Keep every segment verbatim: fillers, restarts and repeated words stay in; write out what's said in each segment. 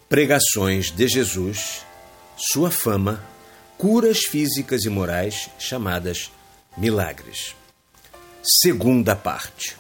Pregações de Jesus, sua fama, curas físicas e morais chamadas milagres. Segunda parte.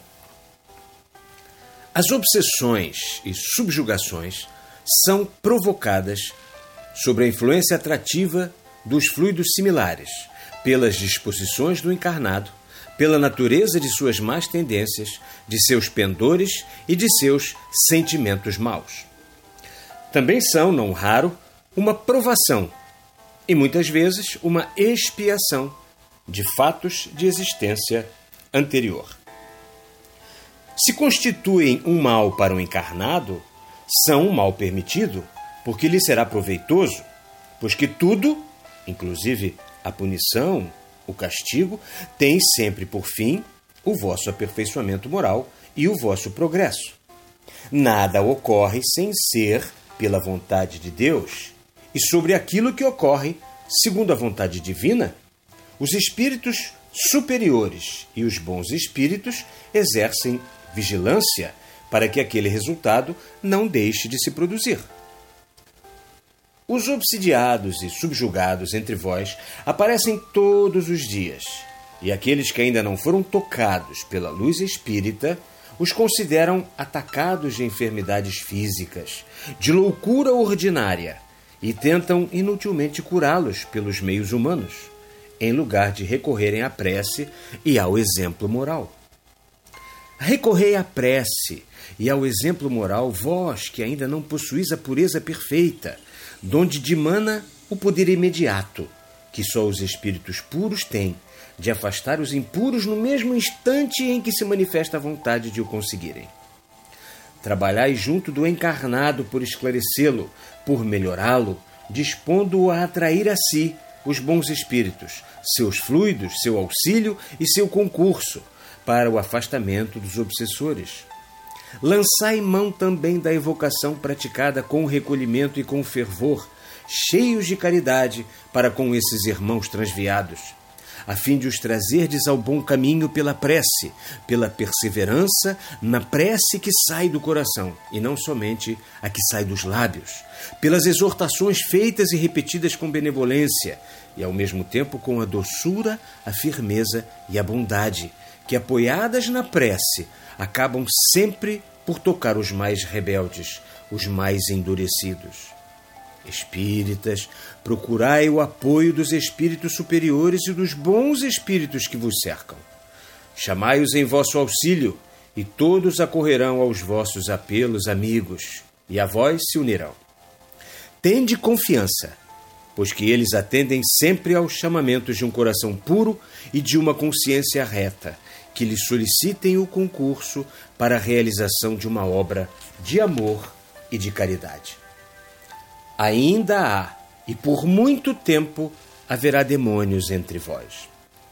As obsessões e subjugações são provocadas sob a influência atrativa dos fluidos similares, pelas disposições do encarnado, pela natureza de suas más tendências, de seus pendores e de seus sentimentos maus. Também são, não raro, uma provação e muitas vezes uma expiação de fatos de existência anterior. Se constituem um mal para o encarnado, são um mal permitido, porque lhe será proveitoso, pois que tudo, inclusive a punição, o castigo, tem sempre por fim o vosso aperfeiçoamento moral e o vosso progresso. Nada ocorre sem ser pela vontade de Deus, e sobre aquilo que ocorre, segundo a vontade divina, os espíritos superiores e os bons espíritos exercem vigilância para que aquele resultado não deixe de se produzir. Os obsidiados e subjugados entre vós aparecem todos os dias, e aqueles que ainda não foram tocados pela luz espírita os consideram atacados de enfermidades físicas, de loucura ordinária, e tentam inutilmente curá-los pelos meios humanos, em lugar de recorrerem à prece e ao exemplo moral. Recorrei à prece e ao exemplo moral, vós que ainda não possuís a pureza perfeita, donde dimana o poder imediato, que só os espíritos puros têm, de afastar os impuros no mesmo instante em que se manifesta a vontade de o conseguirem. Trabalhai junto do encarnado por esclarecê-lo, por melhorá-lo, dispondo-o a atrair a si os bons espíritos, seus fluidos, seu auxílio e seu concurso, para o afastamento dos obsessores. Lançai mão também da evocação praticada com recolhimento e com fervor, cheios de caridade para com esses irmãos transviados, a fim de os trazerdes ao bom caminho pela prece, pela perseverança na prece que sai do coração, e não somente a que sai dos lábios, pelas exortações feitas e repetidas com benevolência, e ao mesmo tempo com a doçura, a firmeza e a bondade, que apoiadas na prece, acabam sempre por tocar os mais rebeldes, os mais endurecidos. Espíritas, procurai o apoio dos espíritos superiores e dos bons espíritos que vos cercam. Chamai-os em vosso auxílio, e todos acorrerão aos vossos apelos amigos, e a vós se unirão. Tende confiança, pois que eles atendem sempre aos chamamentos de um coração puro e de uma consciência reta, que lhes solicitem o concurso para a realização de uma obra de amor e de caridade. Ainda há, e por muito tempo haverá demônios entre vós.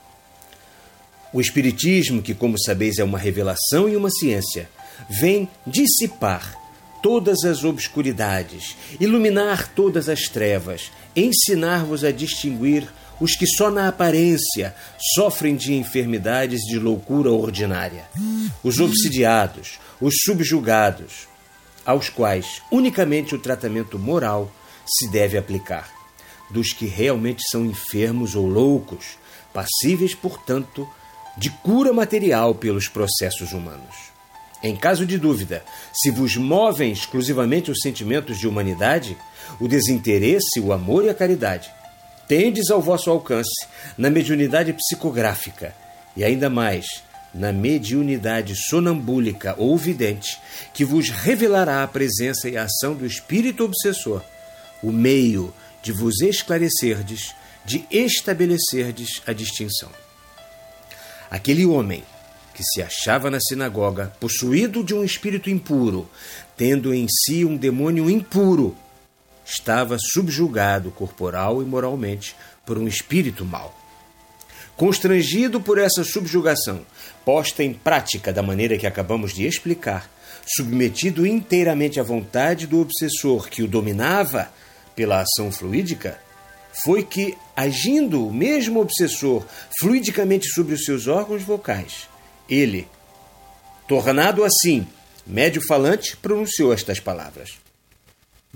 O Espiritismo, que como sabeis é uma revelação e uma ciência, vem dissipar todas as obscuridades, iluminar todas as trevas, ensinar-vos a distinguir os que só na aparência sofrem de enfermidades de loucura ordinária, os obsidiados, os subjugados, aos quais unicamente o tratamento moral se deve aplicar, dos que realmente são enfermos ou loucos, passíveis, portanto, de cura material pelos processos humanos. Em caso de dúvida, se vos movem exclusivamente os sentimentos de humanidade, o desinteresse, o amor e a caridade, tendes ao vosso alcance, na mediunidade psicográfica e ainda mais na mediunidade sonambúlica ou vidente, que vos revelará a presença e a ação do espírito obsessor, o meio de vos esclarecerdes, de estabelecerdes a distinção. Aquele homem que se achava na sinagoga, possuído de um espírito impuro, tendo em si um demônio impuro, estava subjugado corporal e moralmente por um espírito mau. Constrangido por essa subjugação, posta em prática da maneira que acabamos de explicar, submetido inteiramente à vontade do obsessor que o dominava pela ação fluídica, foi que, agindo o mesmo obsessor fluidicamente sobre os seus órgãos vocais, ele, tornado assim médio falante, pronunciou estas palavras: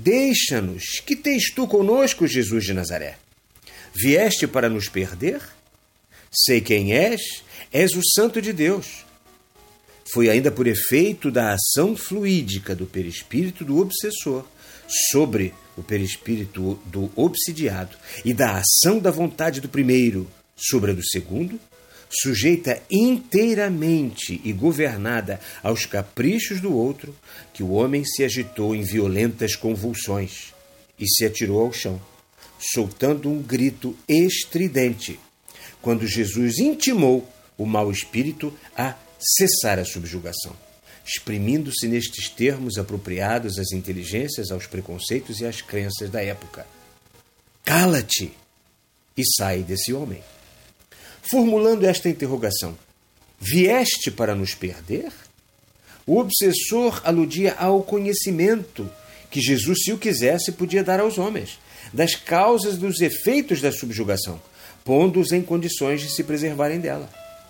Deixa-nos, que tens tu conosco, Jesus de Nazaré? Vieste para nos perder? Sei quem és, és o Santo de Deus. Foi ainda por efeito da ação fluídica do perispírito do obsessor sobre o perispírito do obsidiado e da ação da vontade do primeiro sobre a do segundo, sujeita inteiramente e governada aos caprichos do outro, que o homem se agitou em violentas convulsões e se atirou ao chão, soltando um grito estridente, quando Jesus intimou o mau espírito a cessar a subjugação, exprimindo-se nestes termos apropriados às inteligências, aos preconceitos e às crenças da época: cala-te e sai desse homem. Formulando esta interrogação: vieste para nos perder? O obsessor aludia ao conhecimento que Jesus, se o quisesse, podia dar aos homens, das causas e dos efeitos da subjugação, pondo-os em condições de se preservarem dela.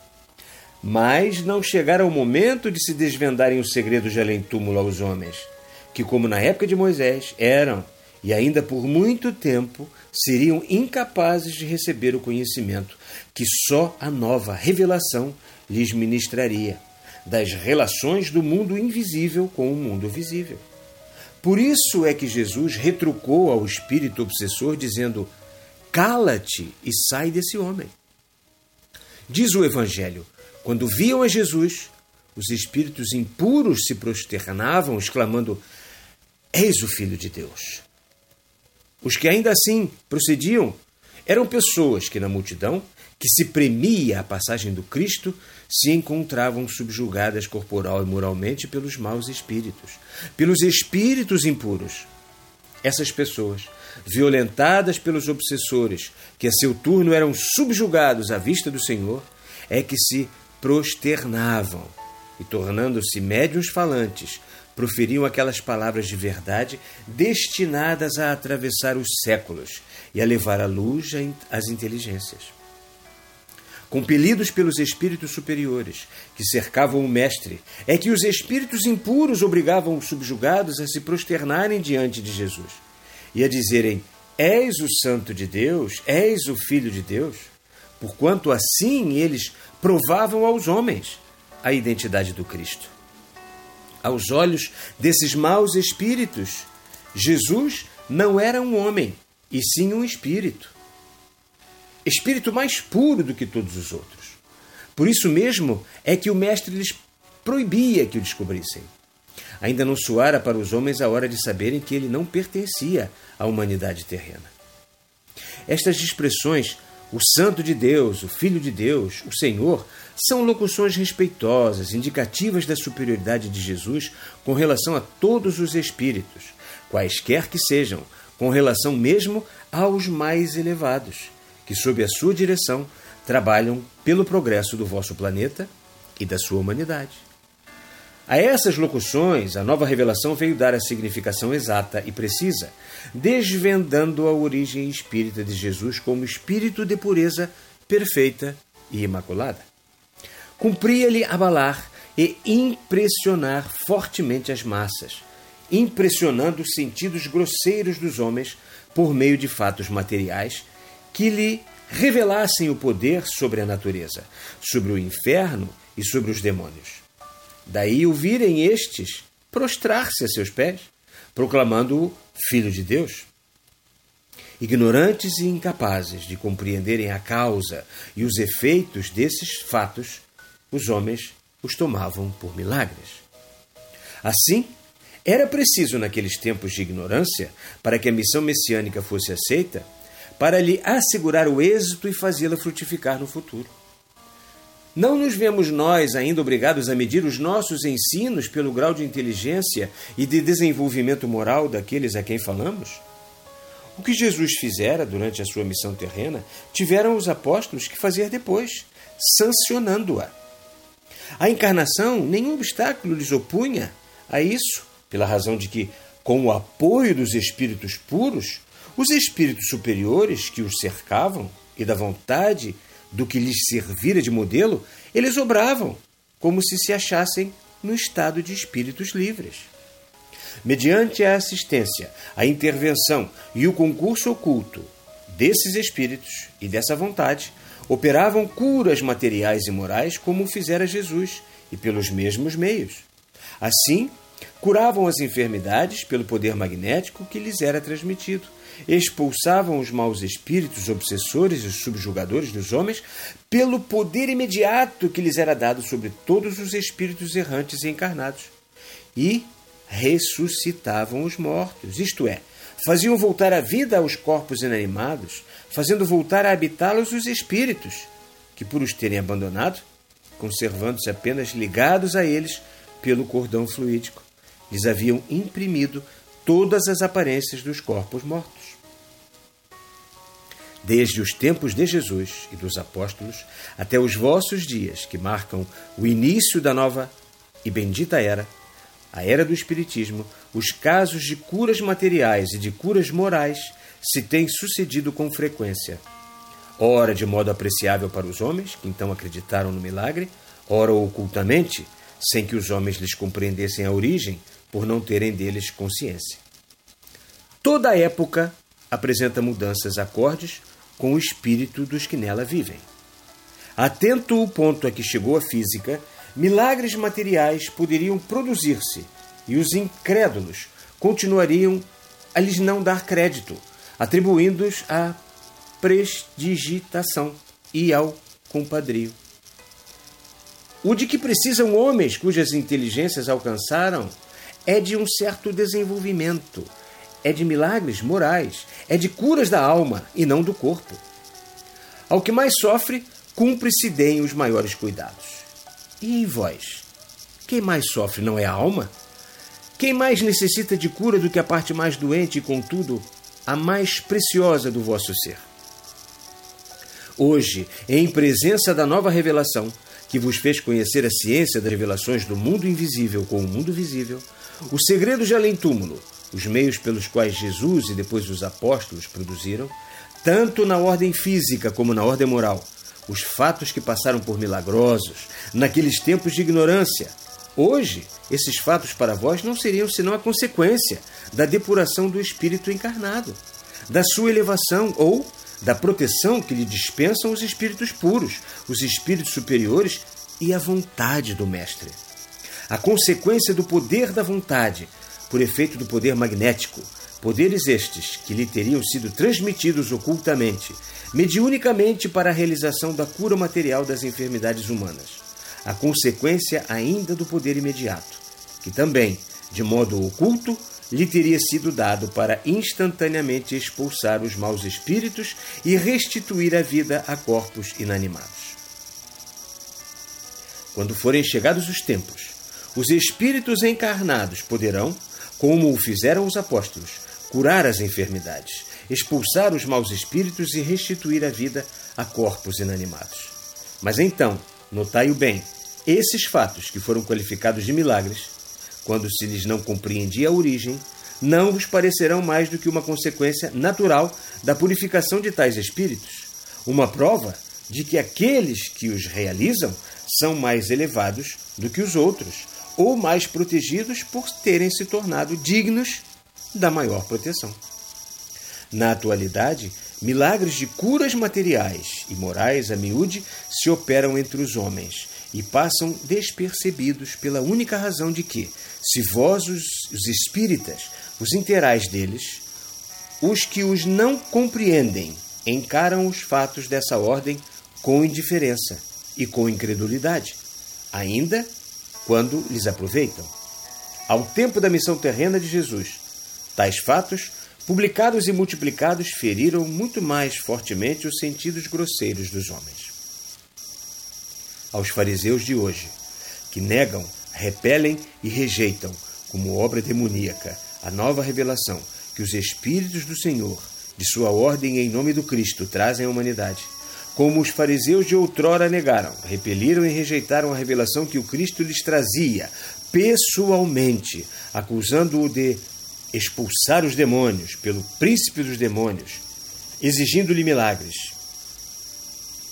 Mas não chegara o momento de se desvendarem os segredos de além-túmulo aos homens, que, como na época de Moisés, eram, e ainda por muito tempo, seriam incapazes de receber o conhecimento que só a nova revelação lhes ministraria, das relações do mundo invisível com o mundo visível. Por isso é que Jesus retrucou ao espírito obsessor, dizendo: cala-te e sai desse homem. Diz o Evangelho: quando viam a Jesus, os espíritos impuros se prosternavam, exclamando: eis o Filho de Deus. Os que ainda assim procediam eram pessoas que, na multidão que se premia a passagem do Cristo, se encontravam subjugadas corporal e moralmente pelos maus espíritos, pelos espíritos impuros. Essas pessoas, violentadas pelos obsessores, que a seu turno eram subjugados à vista do Senhor, é que se prosternavam e, tornando-se médiuns falantes, proferiam aquelas palavras de verdade destinadas a atravessar os séculos e a levar a luz às inteligências. Compelidos pelos espíritos superiores que cercavam o mestre, é que os espíritos impuros obrigavam os subjugados a se prosternarem diante de Jesus e a dizerem: és o Santo de Deus, és o Filho de Deus, porquanto assim eles provavam aos homens a identidade do Cristo. Aos olhos desses maus espíritos, Jesus não era um homem, e sim um espírito. Espírito mais puro do que todos os outros. Por isso mesmo é que o mestre lhes proibia que o descobrissem. Ainda não soara para os homens a hora de saberem que ele não pertencia à humanidade terrena. Estas expressões, o Santo de Deus, o Filho de Deus, o Senhor, são locuções respeitosas, indicativas da superioridade de Jesus com relação a todos os espíritos, quaisquer que sejam, com relação mesmo aos mais elevados, que sob a sua direção trabalham pelo progresso do vosso planeta e da sua humanidade. A essas locuções, a nova revelação veio dar a significação exata e precisa, desvendando a origem espírita de Jesus como espírito de pureza perfeita e imaculada. Cumpria-lhe abalar e impressionar fortemente as massas, impressionando os sentidos grosseiros dos homens por meio de fatos materiais que lhe revelassem o poder sobre a natureza, sobre o inferno e sobre os demônios. Daí o virem estes prostrar-se a seus pés, proclamando-o Filho de Deus. Ignorantes e incapazes de compreenderem a causa e os efeitos desses fatos, os homens os tomavam por milagres. Assim, era preciso, naqueles tempos de ignorância, para que a missão messiânica fosse aceita, para lhe assegurar o êxito e fazê-la frutificar no futuro. Não nos vemos nós ainda obrigados a medir os nossos ensinos pelo grau de inteligência e de desenvolvimento moral daqueles a quem falamos? O que Jesus fizera durante a sua missão terrena, tiveram os apóstolos que fazer depois, sancionando-a. A encarnação nenhum obstáculo lhes opunha a isso, pela razão de que, com o apoio dos espíritos puros, os espíritos superiores que os cercavam e da vontade do que lhes servira de modelo, eles obravam como se se achassem no estado de espíritos livres. mediante a assistência, a intervenção e o concurso oculto desses espíritos e dessa vontade, operavam curas materiais e morais como o fizera Jesus e pelos mesmos meios. Assim, curavam as enfermidades pelo poder magnético que lhes era transmitido, expulsavam os maus espíritos obsessores e subjugadores dos homens pelo poder imediato que lhes era dado sobre todos os espíritos errantes e encarnados, e ressuscitavam os mortos, isto é, faziam voltar à vida aos corpos inanimados, fazendo voltar a habitá-los os espíritos, que por os terem abandonado, conservando-se apenas ligados a eles pelo cordão fluídico, lhes haviam imprimido todas as aparências dos corpos mortos. Desde os tempos de Jesus e dos apóstolos até os vossos dias, que marcam o início da nova e bendita era, a era do Espiritismo, os casos de curas materiais e de curas morais se têm sucedido com frequência. Ora de modo apreciável para os homens, que então acreditaram no milagre, ora ocultamente, sem que os homens lhes compreendessem a origem, por não terem deles consciência. Toda a época apresenta mudanças acordes com o espírito dos que nela vivem. Atento o ponto a que chegou a física, milagres materiais poderiam produzir-se e os incrédulos continuariam a lhes não dar crédito, atribuindo-os à prestigitação e ao compadrio. O de que precisam homens cujas inteligências alcançaram é de um certo desenvolvimento, é de milagres morais, é de curas da alma e não do corpo. Ao que mais sofre, cumpre-se deem os maiores cuidados. E em vós? Quem mais sofre não é a alma? Quem mais necessita de cura do que a parte mais doente e, contudo, a mais preciosa do vosso ser? Hoje, em presença da nova revelação, que vos fez conhecer a ciência das revelações do mundo invisível com o mundo visível, o segredo de além-túmulo, os meios pelos quais Jesus e depois os apóstolos produziram, tanto na ordem física como na ordem moral, os fatos que passaram por milagrosos naqueles tempos de ignorância. Hoje, esses fatos para vós não seriam senão a consequência da depuração do espírito encarnado, da sua elevação ou da proteção que lhe dispensam os espíritos puros, os espíritos superiores e a vontade do Mestre. A consequência do poder da vontade, por efeito do poder magnético, poderes estes que lhe teriam sido transmitidos ocultamente, mediunicamente para a realização da cura material das enfermidades humanas. A consequência ainda do poder imediato, que também, de modo oculto, lhe teria sido dado para instantaneamente expulsar os maus espíritos e restituir a vida a corpos inanimados. Quando forem chegados os tempos, os espíritos encarnados poderão, como o fizeram os apóstolos, curar as enfermidades, expulsar os maus espíritos e restituir a vida a corpos inanimados. Mas então, notai-o bem, esses fatos que foram qualificados de milagres, quando se lhes não compreendia a origem, não vos parecerão mais do que uma consequência natural da purificação de tais espíritos, uma prova de que aqueles que os realizam são mais elevados do que os outros, ou mais protegidos por terem se tornado dignos da maior proteção. Na atualidade, milagres de curas materiais e morais a miúde se operam entre os homens e passam despercebidos pela única razão de que, se vós, os, os espíritas, os interais deles, os que os não compreendem encaram os fatos dessa ordem com indiferença e com incredulidade, ainda quando lhes aproveitam. Ao tempo da missão terrena de Jesus, tais fatos, publicados e multiplicados, feriram muito mais fortemente os sentidos grosseiros dos homens. Aos fariseus de hoje, que negam, repelem e rejeitam, como obra demoníaca, a nova revelação que os Espíritos do Senhor, de sua ordem em nome do Cristo, trazem à humanidade, como os fariseus de outrora negaram, repeliram e rejeitaram a revelação que o Cristo lhes trazia, pessoalmente, acusando-o de expulsar os demônios pelo príncipe dos demônios, exigindo-lhe milagres.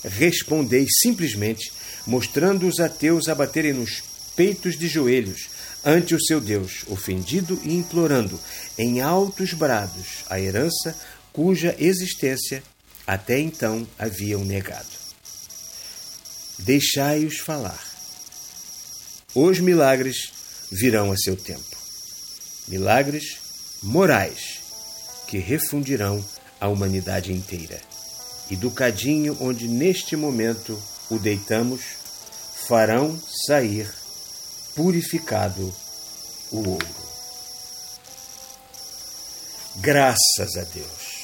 Respondei simplesmente, mostrando os ateus a baterem nos peitos de joelhos, ante o seu Deus, ofendido e implorando em altos brados a herança cuja existência até então haviam negado. Deixai-os falar. Os milagres virão a seu tempo. Milagres morais que refundirão a humanidade inteira. E do cadinho onde neste momento o deitamos, farão sair purificado o ouro. Graças a Deus.